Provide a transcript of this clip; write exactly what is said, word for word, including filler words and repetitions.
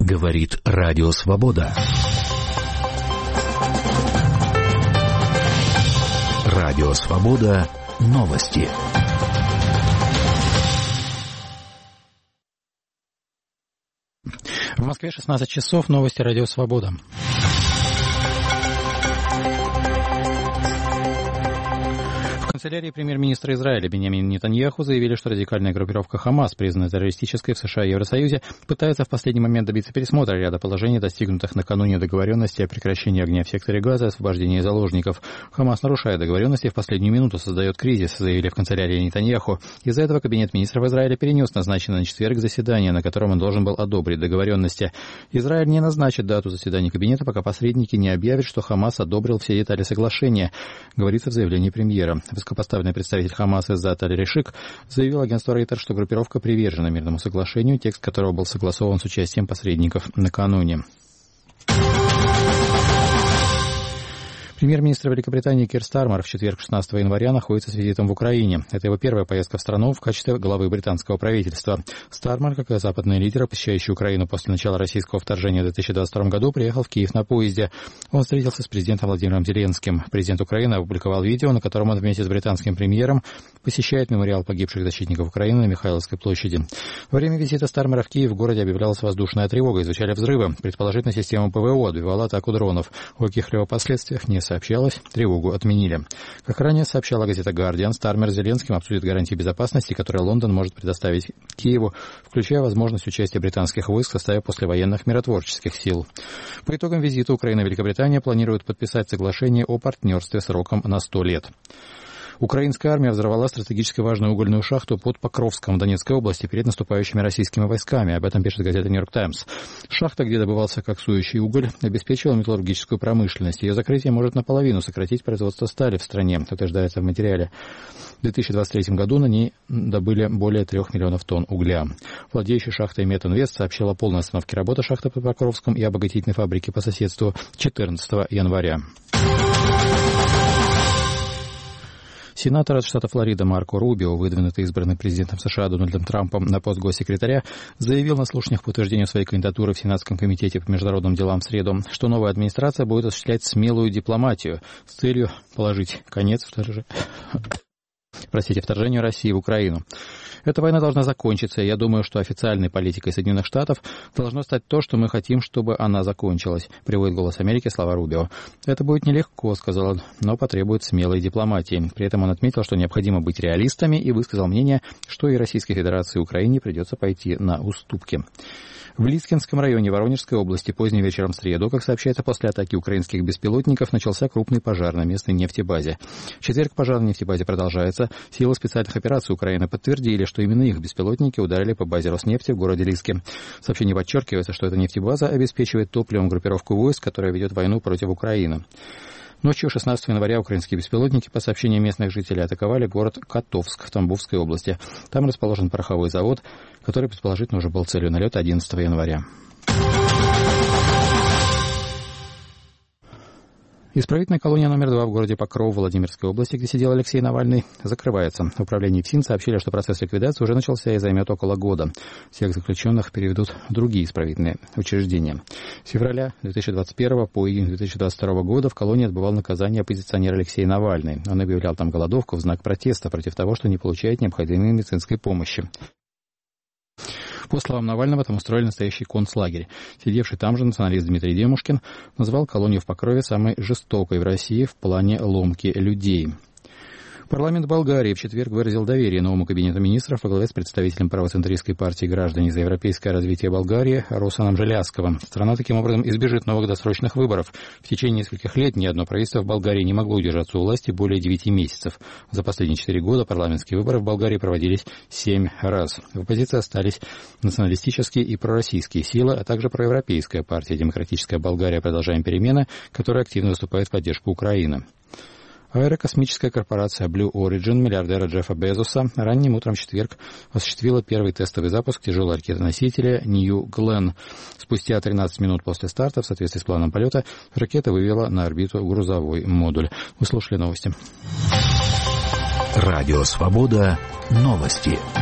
Говорит Радио Свобода. Радио Свобода. Новости. В Москве шестнадцать часов. Новости Радио Свобода. В канцелярии премьер-министра Израиля Биньямина Нетаньяху заявили, что радикальная группировка ХАМАС, признанная террористической в США и Евросоюзе, пытается в последний момент добиться пересмотра ряда положений, достигнутых накануне договоренности о прекращении огня в секторе Газа и освобождении заложников. ХАМАС нарушает договоренности и в последнюю минуту создает кризис, заявили в канцелярии Нетаньяху. Из-за этого Кабинет министров Израиля перенес назначенное на четверг заседание, на котором он должен был одобрить договоренности. Израиль не назначит дату заседания Кабинета, пока посредники не объявят, что ХАМАС одобрил все детали соглашения, говорится в заявлении премьера. Высокопоставленный представитель ХАМАС Иззат Аль-Решик заявил агентству Рейтер, что группировка привержена мирному соглашению, текст которого был согласован с участием посредников накануне. Премьер-министр Великобритании Кир Стармер в четверг, шестнадцатого января, находится с визитом в Украине. Это его первая поездка в страну в качестве главы британского правительства. Стармер, как и западные лидеры, посещающие Украину после начала российского вторжения в две тысячи двадцать втором году, приехал в Киев на поезде. Он встретился с президентом Владимиром Зеленским. Президент Украины опубликовал видео, на котором он вместе с британским премьером посещает мемориал погибших защитников Украины на Михайловской площади. Во время визита Стармера в Киев в городе объявлялась воздушная тревога, изучали взрывы. Предположительно, система ПВО отбивала атаку дронов. О каких-либо последствиях не сообщалось, тревогу отменили. Как ранее сообщала газета «Гардиан», Стармер с Зеленским обсудит гарантии безопасности, которые Лондон может предоставить Киеву, включая возможность участия британских войск в составе послевоенных миротворческих сил. По итогам визита Украина и Великобритания планируют подписать соглашение о партнерстве сроком на сто лет. Украинская армия взорвала стратегически важную угольную шахту под Покровском в Донецкой области перед наступающими российскими войсками. Об этом пишет газета «Нью-Йорк Таймс». Шахта, где добывался коксующий уголь, обеспечивала металлургическую промышленность. Ее закрытие может наполовину сократить производство стали в стране, утверждается в материале. В две тысячи двадцать третьем году на ней добыли более трех миллионов тонн угля. Владеющая шахтой Метинвест сообщила о полной остановке работы шахты под Покровском и обогатительной фабрики по соседству четырнадцатого января. Сенатор от штата Флорида Марко Рубио, выдвинутый избранным президентом США Дональдом Трампом на пост госсекретаря, заявил на слушаниях по утверждению своей кандидатуры в Сенатском комитете по международным делам в среду, что новая администрация будет осуществлять смелую дипломатию с целью положить конец вторжению. Простите, вторжению России в Украину. Эта война должна закончиться, и я думаю, что официальной политикой Соединенных Штатов должно стать то, что мы хотим, чтобы она закончилась, приводит «Голос Америки» слова Рубио. Это будет нелегко, сказал он, но потребует смелой дипломатии. При этом он отметил, что необходимо быть реалистами, и высказал мнение, что и Российской Федерации и Украине придется пойти на уступки. В Лискинском районе Воронежской области поздним вечером в среду, как сообщается, после атаки украинских беспилотников начался крупный пожар на местной нефтебазе. В четверг пожар на нефтебазе продолжается. Силы специальных операций Украины подтвердили, что именно их беспилотники ударили по базе Роснефти в городе Лиски. В сообщении подчеркивается, что эта нефтебаза обеспечивает топливом группировку войск, которая ведет войну против Украины. Ночью шестнадцатого января украинские беспилотники, по сообщениям местных жителей, атаковали город Котовск в Тамбовской области. Там расположен пороховой завод, который, предположительно, уже был целью налета одиннадцатого января. Исправительная колония номер два в городе Покров Владимирской области, где сидел Алексей Навальный, закрывается. В управлении ФСИН сообщили, что процесс ликвидации уже начался и займет около года. Всех заключенных переведут в другие исправительные учреждения. С февраля две тысячи двадцать первого по июнь две тысячи двадцать второго года в колонии отбывал наказание оппозиционер Алексей Навальный. Он объявлял там голодовку в знак протеста против того, что не получает необходимой медицинской помощи. По словам Навального, там устроили настоящий концлагерь. Сидевший там же националист Дмитрий Демушкин назвал колонию в Покрове самой жестокой в России в плане ломки людей. Парламент Болгарии в четверг выразил доверие новому кабинету министров во главе с представителем правоцентристской партии «Граждане за европейское развитие Болгарии» Росаном Желязковым. Страна таким образом избежит новых досрочных выборов. В течение нескольких лет ни одно правительство в Болгарии не могло удержаться у власти более девяти месяцев. За последние четыре года парламентские выборы в Болгарии проводились семь раз. В оппозиции остались националистические и пророссийские силы, а также проевропейская партия «Демократическая Болгария. Продолжаем перемены», которая активно выступает в поддержку Украины. Аэрокосмическая корпорация Blue Origin миллиардера Джеффа Безоса ранним утром в четверг осуществила первый тестовый запуск тяжелой ракетоносителя New Glenn. Спустя тринадцать минут после старта, в соответствии с планом полета, ракета вывела на орбиту грузовой модуль. Вы слушали новости. Радио Свобода. Новости.